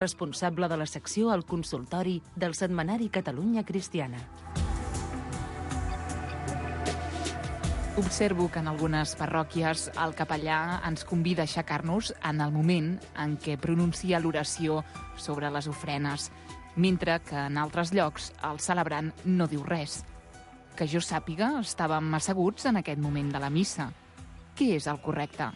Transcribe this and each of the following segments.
responsable de la secció al consultori del setmanari Catalunya Cristiana. Observo que en algunes parròquies el capellà ens convida a aixecar-nos en el moment en què pronuncia l'oració sobre les ofrenes, mentre que en altres llocs el celebrant no diu res. Que jo sàpiga, estàvem asseguts en aquest moment de la missa. Què és el correcte?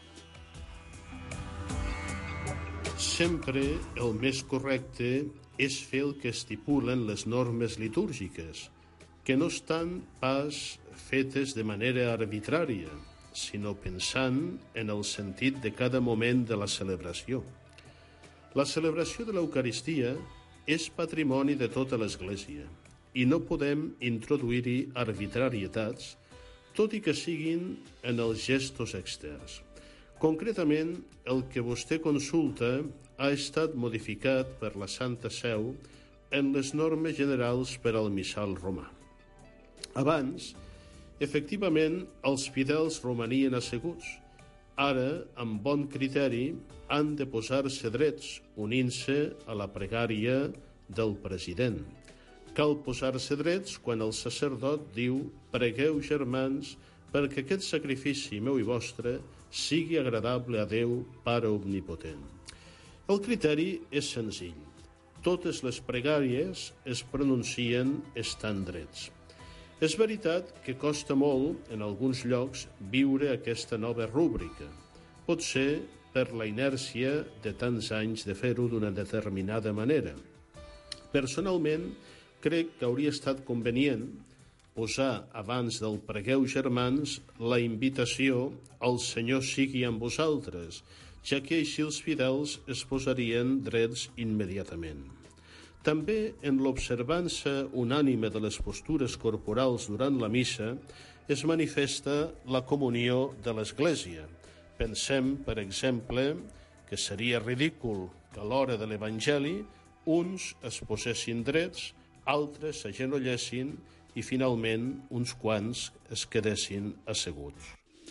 Sempre el més correcte és fer el que estipulen les normes litúrgiques, que no estan pas fetes de manera arbitrària, sinó pensant en el sentit de cada moment de la celebració. La celebració de l'Eucaristia és patrimoni de tota l'Església i no podem introduir-hi arbitrarietats, tot i que siguin en els gestos externs. Concretament, el que vostè consulta ha estat modificat per la Santa Seu en les normes generals per al missal romà. Abans, efectivament, els fidels romanien asseguts. Ara, amb bon criteri, han de posar-se drets, unint-se a la pregària del president. Cal posar-se drets quan el sacerdot diu «Pregueu, germans, perquè aquest sacrifici meu i vostre sigui agradable a Déu, Pare Omnipotent». El criteri és senzill. Totes les pregàries es pronuncien estant drets. És veritat que costa molt, en alguns llocs, viure aquesta nova rúbrica. Potser per la inèrcia de tants anys de fer-ho d'una determinada manera. Personalment, crec que hauria estat convenient posar abans del pregueu germans la invitació «El Senyor sigui amb vosaltres», ja que així els fidels es posarien drets immediatament. També en l'observança unànime de les postures corporals durant la missa es manifesta la comunió de l'Església. Pensem, per exemple, que seria ridícul que a l'hora de l'Evangeli uns es posessin drets, altres s'agenollessin i finalment uns quants es quedessin asseguts.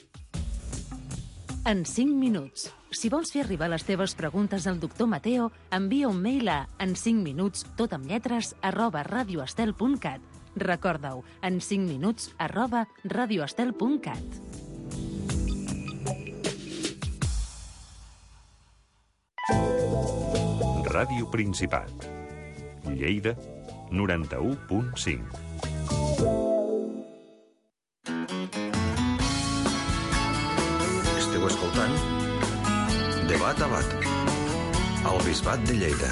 En 5 minuts. Si vols fer arribar les teves preguntes al doctor Mateo, envia un mail a en5minuts, @radioestel.cat. Recorda-ho, en5minuts, @radioestel.cat. Ràdio Principat. Lleida, 91.5. Esteu escoltant Debat a Bat, al Bisbat de Lleida.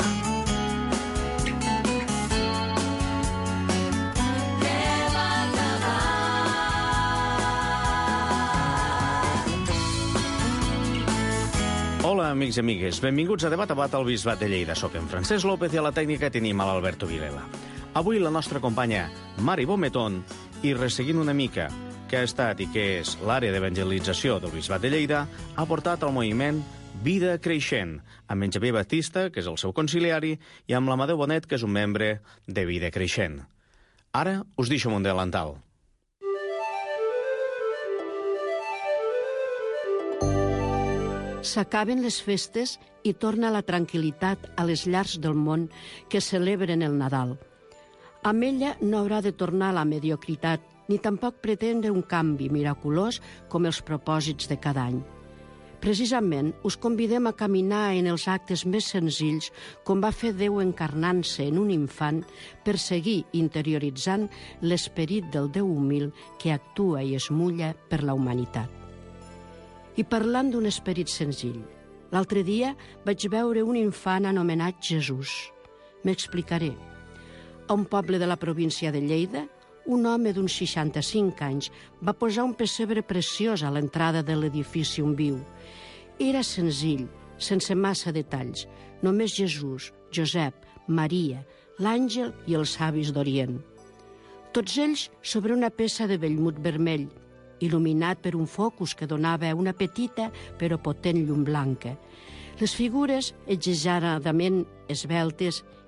Hola, amics i amigues. Benvinguts a Debat a Bat al Bisbat de Lleida. Soc en Francesc López i a la tècnica tenim a l'Alberto Vilela. Avui la nostra companya Mari Bometón, i resseguint una mica què ha estat i què és l'àrea d'evangelització del Bisbat de Lleida, ha portat al moviment Vida Creixent, amb en Xavier Batista, que és el seu conciliari, i amb l'Amadeu Bonet, que és un membre de Vida Creixent. Ara us deixo un delantal. S'acaben les festes i torna la tranquil·litat a les llars del món que celebren el Nadal. Amb ella no haurà de tornar la mediocritat, ni tampoc pretendre un canvi miraculós com els propòsits de cada any. Precisament, us convidem a caminar en els actes més senzills com va fer Déu encarnant-se en un infant per seguir interioritzant l'esperit del Déu humil que actua i es mulla per la humanitat. I parlant d'un esperit senzill, l'altre dia vaig veure un infant anomenat Jesús. M'explicaré. A un poble de la província de Lleida, un home d'uns 65 anys va posar un pessebre preciós a l'entrada de l'edifici on viu. Era senzill, sense massa detalls, només Jesús, Josep, Maria, l'àngel i els savis d'Orient. Tots ells sobre una peça de vellmut vermell, il·luminat per un focus que donava una petita però potent llum blanca. Les figures, exageradament esveltes